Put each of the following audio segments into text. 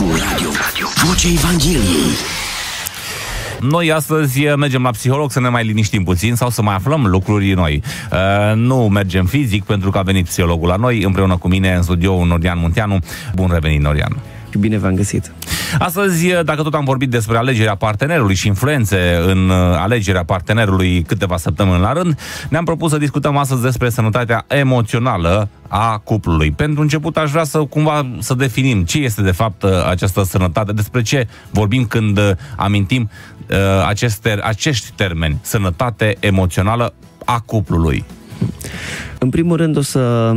Radio. Vocea Evangheliei. Noi astăzi mergem la psiholog să ne mai liniștim puțin sau să mai aflăm lucruri noi. Nu mergem fizic pentru că a venit psihologul la noi, împreună cu mine în studio Norian Munteanu. Bun revenit, Norian! Bine v-am găsit! Astăzi, dacă tot am vorbit despre alegerea partenerului și influențe în alegerea partenerului câteva săptămâni la rând, ne-am propus să discutăm astăzi despre sănătatea emoțională a cuplului. Pentru început aș vrea să definim ce este de fapt această sănătate, despre ce vorbim când amintim acești termeni, sănătate emoțională a cuplului. În primul rând o să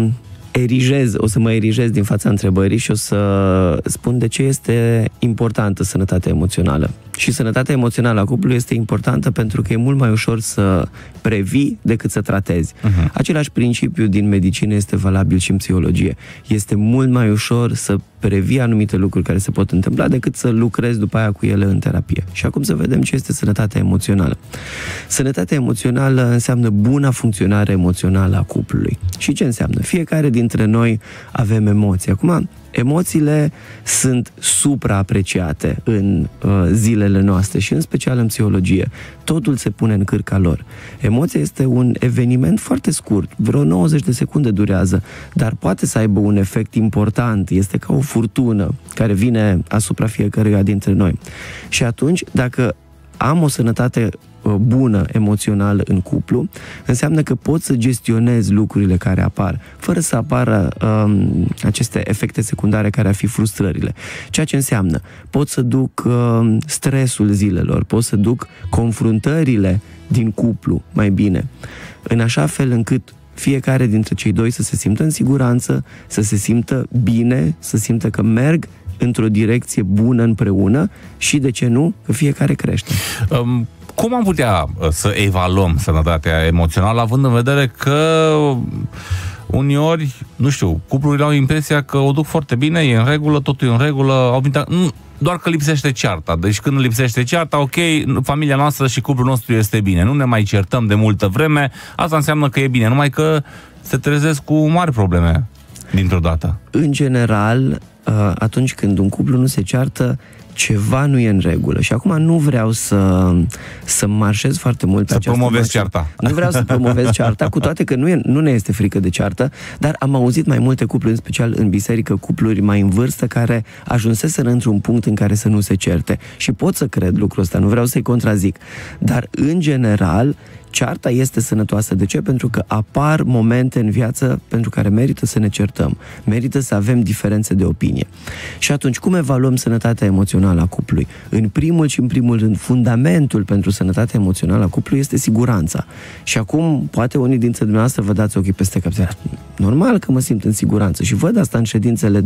mă erigez din fața întrebării și o să spun de ce este importantă sănătatea emoțională. Și sănătatea emoțională a cuplului este importantă pentru că e mult mai ușor să previi decât să tratezi. Același principiu din medicină este valabil și în psihologie. Este mult mai ușor să previi anumite lucruri care se pot întâmpla decât să lucrezi după aia cu ele în terapie. Și acum să vedem ce este sănătatea emoțională. Sănătatea emoțională înseamnă buna funcționare emoțională a cuplului. Și ce înseamnă? Fiecare dintre noi avem emoții. Acum, emoțiile sunt supraapreciate în zilele noastre și în special în psihologie. Totul se pune în cârca lor. Emoția este un eveniment foarte scurt, vreo 90 de secunde durează, dar poate să aibă un efect important. Este ca o furtună care vine asupra fiecăruia dintre noi. Și atunci, dacă am o sănătate bună emoțională în cuplu, înseamnă că pot să gestionez lucrurile care apar, fără să apară aceste efecte secundare care ar fi frustrările. Ceea ce înseamnă, pot să duc stresul zilelor, pot să duc confruntările din cuplu mai bine, în așa fel încât fiecare dintre cei doi să se simtă în siguranță, să se simtă bine, să simtă că merg într-o direcție bună împreună și, de ce nu, că fiecare crește. Cum am putea să evaluăm sănătatea emoțională, având în vedere că uneori, nu știu, cuplurile au impresia că o duc foarte bine, e în regulă, totul e în regulă, doar că lipsește cearta. Deci când lipsește cearta, ok, familia noastră și cuplul nostru este bine, nu ne mai certăm de multă vreme, asta înseamnă că e bine, numai că se trezesc cu mari probleme dintr-o dată. În general, atunci când un cuplu nu se ceartă, ceva nu e în regulă. Și acum nu vreau să marșez foarte mult pe această promovez cearta. Nu vreau să promovez cearta, cu toate că nu ne este frică de ceartă, dar am auzit mai multe cupluri, în special în biserică, cupluri mai în vârstă, care ajunseseră într-un punct în care să nu se certe. Și pot să cred lucrul ăsta, nu vreau să-i contrazic. Dar, în general, cearta este sănătoasă. De ce? Pentru că apar momente în viață pentru care merită să ne certăm. Merită să avem diferențe de opinie. Și atunci, cum evaluăm sănătatea emoțională a cuplului? În primul rând, fundamentul pentru sănătatea emoțională a cuplului este siguranța. Și acum, poate unii dintre dumneavoastră vă dați ochii peste cap. Normal că mă simt în siguranță. Și văd asta în ședințele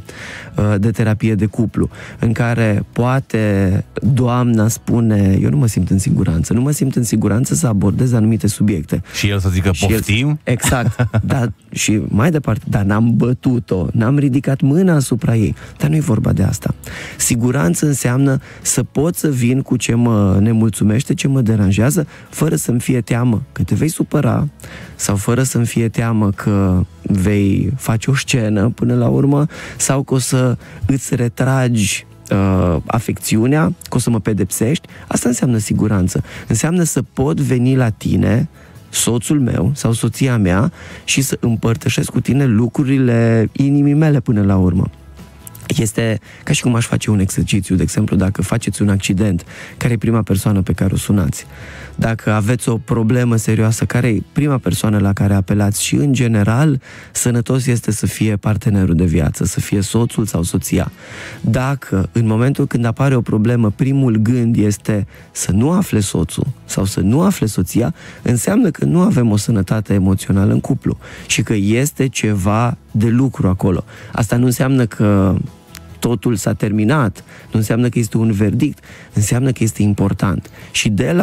de terapie de cuplu, în care poate doamna spune: eu nu mă simt în siguranță. Nu mă simt în siguranță să abordez anumite subiecte. Și el să zică poftim? Exact. Dar și mai departe, dar n-am bătut-o, n-am ridicat mâna asupra ei. Dar nu e vorba de asta. Siguranță înseamnă să pot să vin cu ce mă nemulțumește, ce mă deranjează, fără să-mi fie teamă că te vei supăra sau fără să-mi fie teamă că vei face o scenă până la urmă sau că o să îți retragi afecțiunea, că o să mă pedepsești. Asta înseamnă siguranță. Înseamnă să pot veni la tine, soțul meu sau soția mea, și să împărtășesc cu tine lucrurile inimii mele până la urmă. Este ca și cum aș face un exercițiu, de exemplu, dacă faceți un accident, care e prima persoană pe care o sunați? Dacă aveți o problemă serioasă, care e prima persoană la care apelați? Și, în general, sănătos este să fie partenerul de viață, să fie soțul sau soția. Dacă, în momentul când apare o problemă, primul gând este să nu afle soțul sau să nu afle soția, înseamnă că nu avem o sănătate emoțională în cuplu și că este ceva de lucru acolo. Asta nu înseamnă că totul s-a terminat, nu înseamnă că este un verdict, înseamnă că este important. Și de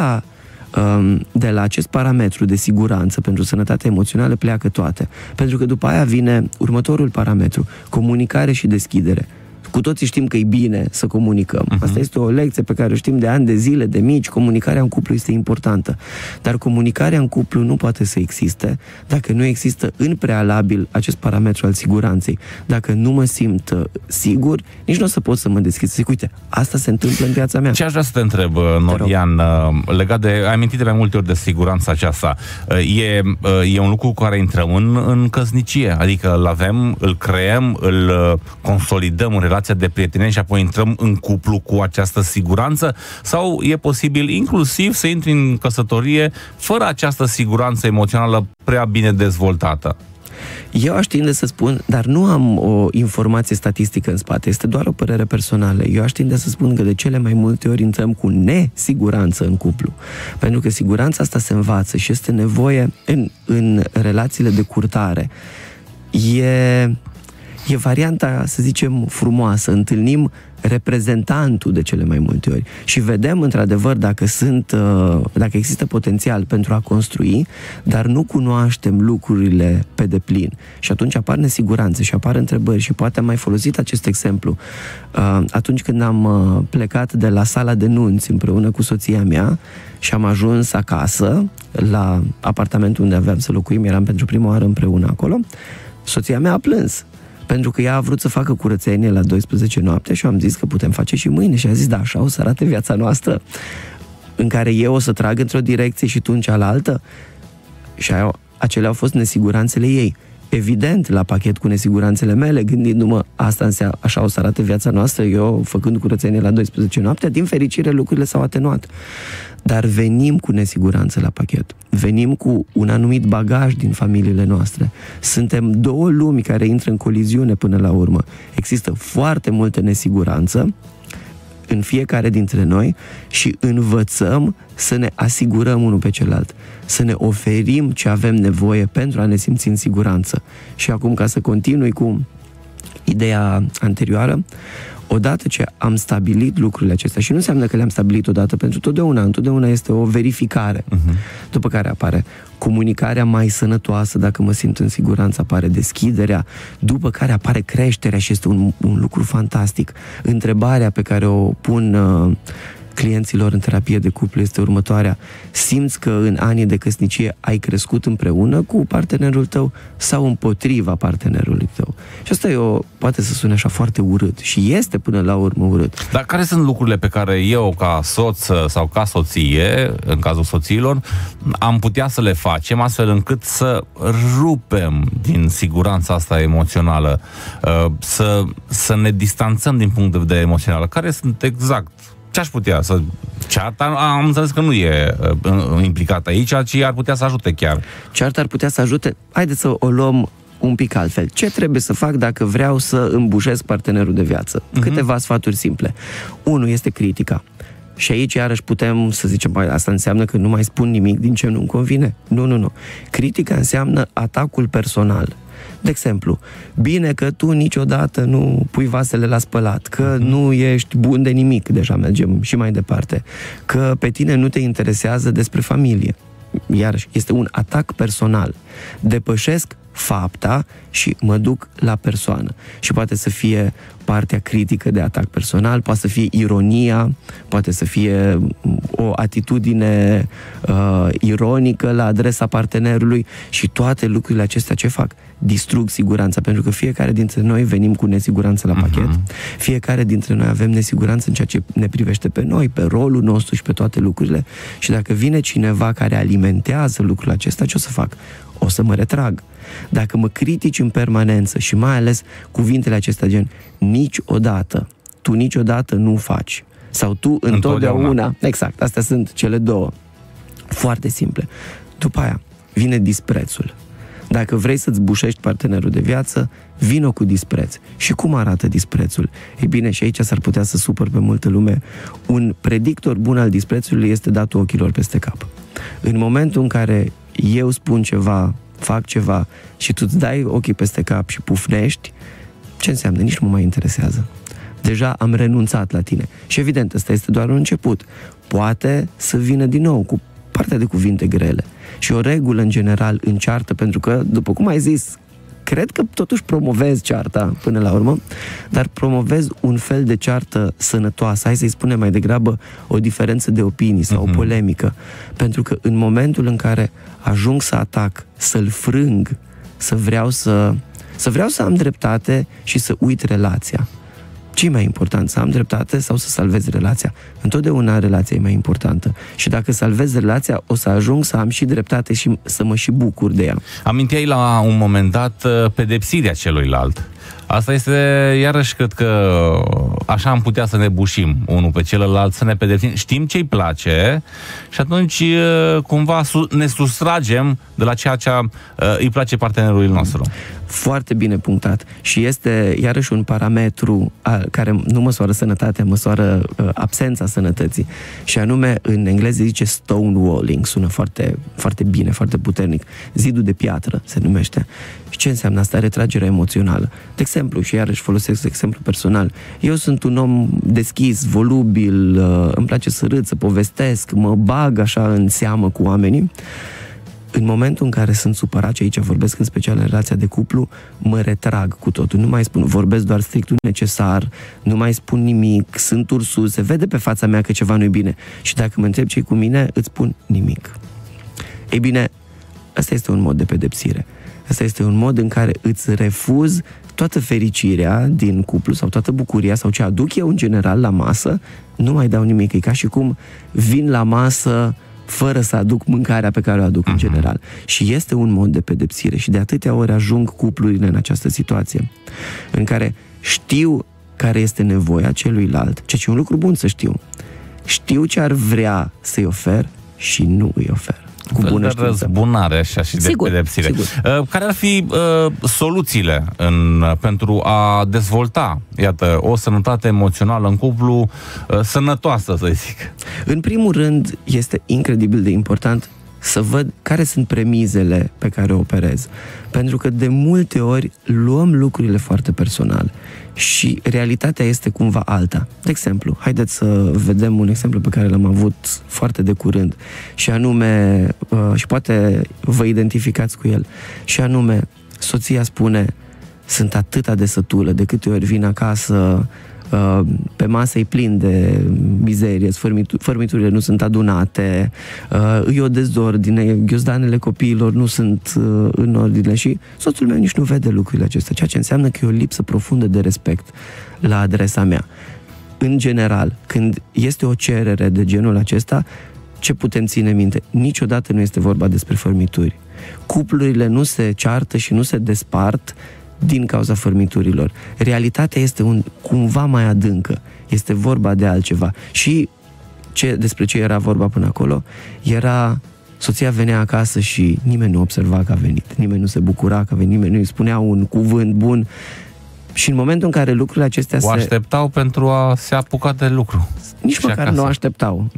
la acest parametru de siguranță pentru sănătatea emoțională pleacă toate. Pentru că după aia vine următorul parametru: comunicare și deschidere. Cu toții știm că e bine să comunicăm. Asta este o lecție pe care o știm de ani de zile, de mici. Comunicarea în cuplu este importantă. Dar comunicarea în cuplu nu poate să existe dacă nu există în prealabil acest parametru al siguranței. Dacă nu mă simt sigur, nici nu o să pot să mă deschid. Să zic, uite, asta se întâmplă în viața mea. Ce aș vrea să te întreb, Norian, legat de, ai amintit de mai multe ori de siguranța aceasta. E un lucru cu care intrăm în căsnicie, adică îl avem, îl creăm, îl consolidăm în relația de prietenie și apoi intrăm în cuplu cu această siguranță, sau e posibil inclusiv să intri în căsătorie fără această siguranță emoțională prea bine dezvoltată? Eu aș tinde să spun, dar nu am o informație statistică în spate, este doar o părere personală. Eu aș tinde să spun că de cele mai multe ori intrăm cu nesiguranță în cuplu. Pentru că siguranța asta se învață și este nevoie în relațiile de curtare. E varianta, să zicem, frumoasă. Întâlnim reprezentantul de cele mai multe ori și vedem într-adevăr dacă există potențial pentru a construi, dar nu cunoaștem lucrurile pe deplin. Și atunci apar nesiguranțe și apar întrebări și poate am mai folosit acest exemplu atunci când am plecat de la sala de nunți împreună cu soția mea și am ajuns acasă la apartamentul unde aveam să locuim, eram pentru prima oară împreună acolo. Soția mea a plâns pentru că ea a vrut să facă curățenie la 12 noapte și eu am zis că putem face și mâine. Și a zis, da, așa o să arate viața noastră, în care eu o să trag într-o direcție și tu în cealaltă. Și acelea au fost nesiguranțele ei. Evident, la pachet cu nesiguranțele mele, gândindu-mă, asta înseamnă, așa o să arate viața noastră, eu făcând curățenie la 12 noapte, din fericire lucrurile s-au atenuat. Dar venim cu nesiguranță la pachet. Venim cu un anumit bagaj din familiile noastre. Suntem două lumi care intră în coliziune până la urmă. Există foarte multă nesiguranță în fiecare dintre noi și învățăm să ne asigurăm unul pe celălalt, să ne oferim ce avem nevoie pentru a ne simți în siguranță. Și acum, ca să continui cu ideea anterioară, odată ce am stabilit lucrurile acestea, și nu înseamnă că le-am stabilit odată pentru totdeauna, întotdeauna este o verificare, după care apare comunicarea mai sănătoasă, dacă mă simt în siguranță, apare deschiderea, după care apare creșterea și este un lucru fantastic. Întrebarea pe care o pun clienților în terapie de cuplu este următoarea: simți că în anii de căsnicie ai crescut împreună cu partenerul tău sau împotriva partenerului tău? Și asta poate să sune așa foarte urât și este până la urmă urât. Dar care sunt lucrurile pe care eu, ca soț sau ca soție, în cazul soțiilor, am putea să le facem astfel încât să rupem din siguranța asta emoțională, să ne distanțăm din punct de vedere emoțional? Care sunt exact? Ce aș putea să... Cearta, am înțeles că nu e implicată aici, ci ar putea să ajute chiar. Cearta ar putea să ajute? Haideți să o luăm un pic altfel. Ce trebuie să fac dacă vreau să îmbușesc partenerul de viață? Câteva sfaturi simple. 1 este critica. Și aici iarăși putem să zicem, asta înseamnă că nu mai spun nimic din ce nu-mi convine. Nu. Critica înseamnă atacul personal. De exemplu, bine că tu niciodată nu pui vasele la spălat, că nu ești bun de nimic, deja mergem și mai departe, că pe tine nu te interesează despre familie. Iarăși, este un atac personal. Depășesc fapta și mă duc la persoană. Și poate să fie partea critică de atac personal, poate să fie ironia, poate să fie o atitudine ironică la adresa partenerului și toate lucrurile acestea ce fac? Distrug siguranța, pentru că fiecare dintre noi venim cu nesiguranță la pachet. Fiecare dintre noi avem nesiguranță în ceea ce ne privește pe noi, pe rolul nostru și pe toate lucrurile. Și dacă vine cineva care alimentează lucrul acesta, ce o să fac? O să mă retrag. Dacă mă critici în permanență și mai ales cuvintele acestea gen niciodată, tu niciodată nu faci, sau tu întotdeauna. Exact, astea sunt cele două. Foarte simple. După aia vine disprețul. Dacă vrei să-ți bușești partenerul de viață, vino cu dispreț. Și cum arată disprețul? Ei bine, și aici s-ar putea să supăr pe multă lume. Un predictor bun al disprețului este datul ochilor peste cap. În momentul în care eu spun ceva, fac ceva și tu îți dai ochii peste cap și pufnești, ce înseamnă? Nici nu mă mai interesează. Deja am renunțat la tine. Și evident, ăsta este doar un început. Poate să vină din nou cu partea de cuvinte grele. Și o regulă în general în ceartă, pentru că, după cum ai zis, cred că totuși promovez cearta până la urmă, dar promovez un fel de ceartă sănătoasă, hai să-i spunem mai degrabă o diferență de opinii sau o polemică, pentru că în momentul în care ajung să atac, să-l frâng, să vreau să am dreptate și să uit relația. Ce e mai important, să am dreptate sau să salvez relația? Întotdeauna relația e mai importantă. Și dacă salvez relația, o să ajung să am și dreptate și să mă și bucur de ea. Aminteai la un moment dat pedepsirea celuilalt. Asta este, iarăși, cred că așa am putea să ne bușim unul pe celălalt, să ne pedepsim. Știm ce-i place și atunci cumva ne sustragem de la ceea ce îi place partenerului nostru. Foarte bine punctat. Și este, iarăși, un parametru care nu măsoară sănătatea, măsoară absența sănătății. Și anume, în engleză zice stonewalling. Sună foarte, foarte bine, foarte puternic. Zidul de piatră se numește. Și ce înseamnă asta? Retragerea emoțională. De exemplu, și iarăși folosesc exemplu personal, eu sunt un om deschis, volubil, îmi place să râd, să povestesc, mă bag așa în seamă cu oamenii. În momentul în care sunt supărat, și aici vorbesc în special în relația de cuplu, mă retrag cu totul. Nu mai spun, vorbesc doar strictul necesar, nu mai spun nimic, sunt ursus, se vede pe fața mea că ceva nu-i bine. Și dacă mă întreb ce-i cu mine, îți spun nimic. Ei bine, ăsta este un mod de pedepsire. Ăsta este un mod în care îți refuz toată fericirea din cuplu sau toată bucuria sau ce aduc eu în general la masă, nu mai dau nimic. E ca și cum vin la masă fără să aduc mâncarea pe care o aduc în general. Și este un mod de pedepsire și de atâtea ori ajung cuplurile în această situație în care știu care este nevoia celuilalt, ceea ce e un lucru bun să știu. Știu ce ar vrea să-i ofer și nu îi ofer. Cu bună știință. Răzbunare așa și de pedepsire. Sigur. Care ar fi soluțiile pentru a dezvolta, iată, o sănătate emoțională în cuplu sănătoasă, să zic? În primul rând, este incredibil de important să văd care sunt premizele pe care o operez. Pentru că de multe ori luăm lucrurile foarte personal și realitatea este cumva alta. De exemplu, haideți să vedem un exemplu pe care l-am avut foarte de curând și anume, și poate vă identificați cu el, și anume, soția spune: sunt atâta de sătulă, de câte ori vin acasă, pe masă e plin de mizerie, fărmiturile nu sunt adunate, e o dezordine, ghiozdanele copiilor nu sunt în ordine și soțul meu nici nu vede lucrurile acestea, ceea ce înseamnă că e o lipsă profundă de respect la adresa mea. În general, când este o cerere de genul acesta, ce putem ține minte? Niciodată nu este vorba despre fărmituri. Cuplurile nu se ceartă și nu se despart din cauza fărmiturilor. Realitatea este cumva mai adâncă. Este vorba de altceva. Și despre ce era vorba până acolo? Era soția venea acasă și nimeni nu observa că a venit. Nimeni nu se bucura că a venit, nimeni nu îi spunea un cuvânt bun. Și în momentul în care lucrurile acestea o așteptau pentru a se apuca de lucru. Nici măcar acasă. Nu așteptau.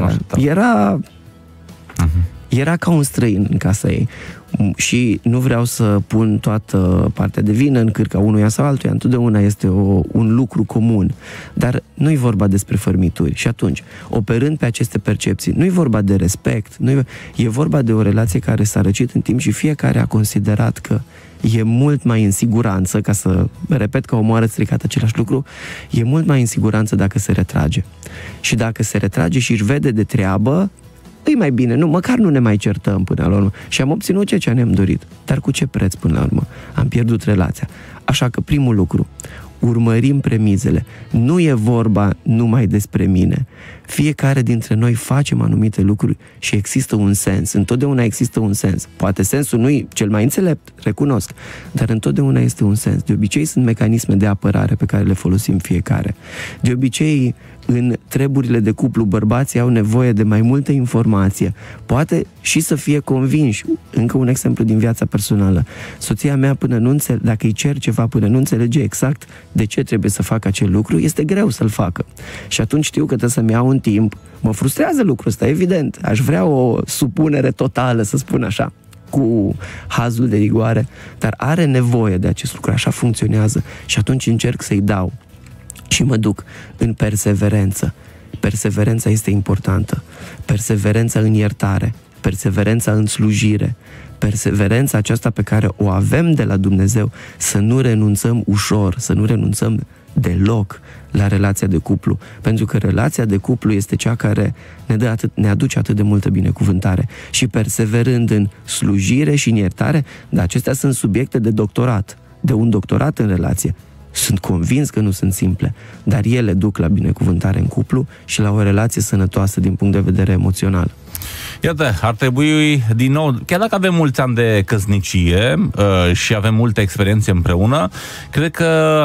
Era ca un străin în casa ei. Și nu vreau să pun toată partea de vină în cârca unuia sau altuia, întotdeauna este un lucru comun, dar nu-i vorba despre fărmituri. Și atunci, operând pe aceste percepții, nu-i vorba de respect, e vorba de o relație care s-a răcit în timp și fiecare a considerat că e mult mai în siguranță, ca să repet ca o moară stricat același lucru, e mult mai în siguranță dacă se retrage. Și dacă se retrage și își vede de treabă, e mai bine, măcar nu ne mai certăm până la urmă. Și am obținut ceea ce ne-am dorit. Dar cu ce preț până la urmă? Am pierdut relația. Așa că primul lucru, urmărim premizele. Nu e vorba numai despre mine. Fiecare dintre noi facem anumite lucruri și există un sens. Întotdeauna există un sens. Poate sensul nu e cel mai înțelept, recunosc, dar întotdeauna este un sens. De obicei sunt mecanisme de apărare pe care le folosim fiecare. De obicei, în treburile de cuplu, bărbații au nevoie de mai multă informație. Poate și să fie convinși. Încă un exemplu din viața personală. Soția mea, dacă îi cer ceva, până nu înțelege exact de ce trebuie să facă acel lucru, este greu să-l facă. Și atunci știu că trebuie să-mi iau un timp. Mă frustrează lucrul ăsta, evident. Aș vrea o supunere totală, să spun așa, cu hazul de rigoare, dar are nevoie de acest lucru, așa funcționează. Și atunci încerc să-i dau. Și mă duc în perseverență. Perseverența este importantă. Perseverența în iertare. perseverența în slujire, perseverența aceasta pe care o avem de la Dumnezeu, să nu renunțăm ușor, să nu renunțăm deloc la relația de cuplu, pentru că relația de cuplu este cea care ne aduce atât de multă binecuvântare. Și perseverând în slujire și în iertare, dar acestea sunt subiecte de doctorat, de un doctorat în relație. Sunt convins că nu sunt simple, dar ele duc la binecuvântare în cuplu și la o relație sănătoasă din punct de vedere emoțional. Iată, ar trebui din nou, chiar dacă avem mulți ani de căsnicie și avem multe experiențe împreună, cred că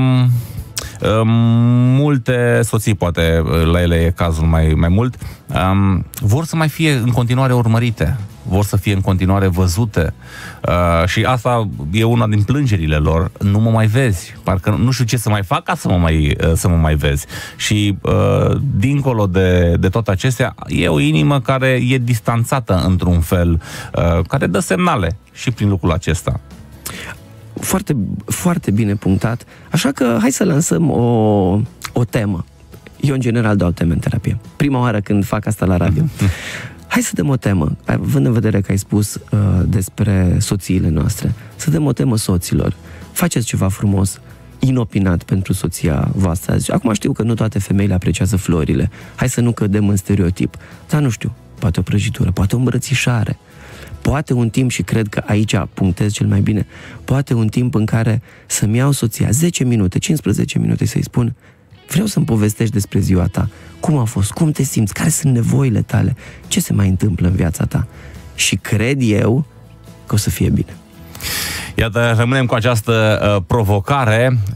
multe soții, poate la ele e cazul mai mult, vor să mai fie în continuare urmărite, vor să fie în continuare văzute și asta e una din plângerile lor. Nu mă mai vezi, parcă nu știu ce să mai fac ca să mă mai vezi. Și dincolo de toate acestea, e o inimă care e distanțată într-un fel, care dă semnale și prin lucrul acesta. Foarte, foarte bine punctat. Așa că hai să lansăm o temă. Eu, în general, dau teme în terapie. Prima oară când fac asta la radio. Hai să dăm o temă, având în vedere că ai spus despre soțiile noastre. Să dăm o temă soților. Faceți ceva frumos, inopinat pentru soția voastră. Acum știu că nu toate femeile apreciază florile. Hai să nu cădem în stereotip. Dar nu știu, poate o prăjitură, poate o îmbrățișare. Poate un timp, și cred că aici punctez cel mai bine, poate un timp în care să-mi iau soția 10 minute, 15 minute să-i spun: vreau să-mi povestești despre ziua ta, cum a fost, cum te simți, care sunt nevoile tale, ce se mai întâmplă în viața ta. Și cred eu că o să fie bine. Iată, rămânem cu această provocare